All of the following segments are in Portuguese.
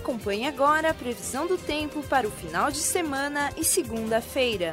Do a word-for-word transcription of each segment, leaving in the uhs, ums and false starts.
Acompanhe agora a previsão do tempo para o final de semana e segunda-feira.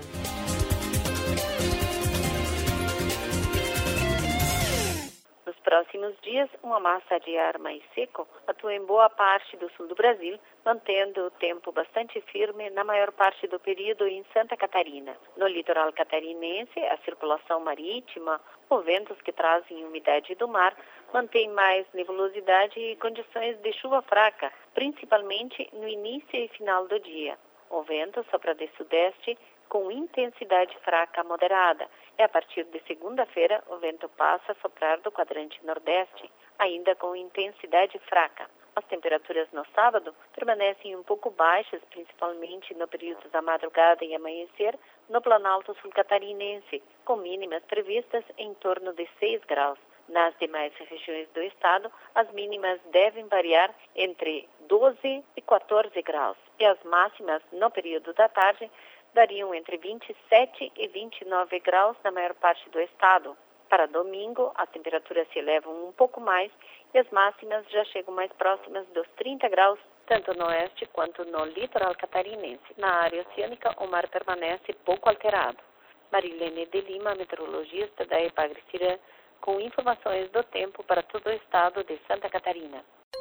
Nos próximos dias, uma massa de ar mais seco atua em boa parte do sul do Brasil, mantendo o tempo bastante firme na maior parte do período em Santa Catarina. No litoral catarinense, a circulação marítima, ou ventos que trazem umidade do mar, mantém mais nebulosidade e condições de chuva fraca, principalmente no início e final do dia. O vento sopra de sudeste com intensidade fraca a moderada, e a partir de segunda-feira o vento passa a soprar do quadrante nordeste, ainda com intensidade fraca. As temperaturas no sábado permanecem um pouco baixas, principalmente no período da madrugada e amanhecer, no Planalto Sul Catarinense, com mínimas previstas em torno de seis graus. Nas demais regiões do estado, as mínimas devem variar entre doze e quatorze graus, e as máximas no período da tarde variam entre vinte e sete e vinte e nove graus na maior parte do estado. Para domingo, as temperaturas se elevam um pouco mais e as máximas já chegam mais próximas dos trinta graus, tanto no oeste quanto no litoral catarinense. Na área oceânica, o mar permanece pouco alterado. Marilene de Lima, meteorologista da Epagre-Cirã, com informações do tempo para todo o estado de Santa Catarina.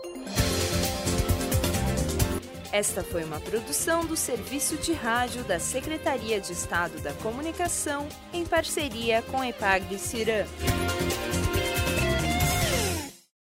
Esta foi uma produção do Serviço de Rádio da Secretaria de Estado da Comunicação, em parceria com a Epagre-Cirã.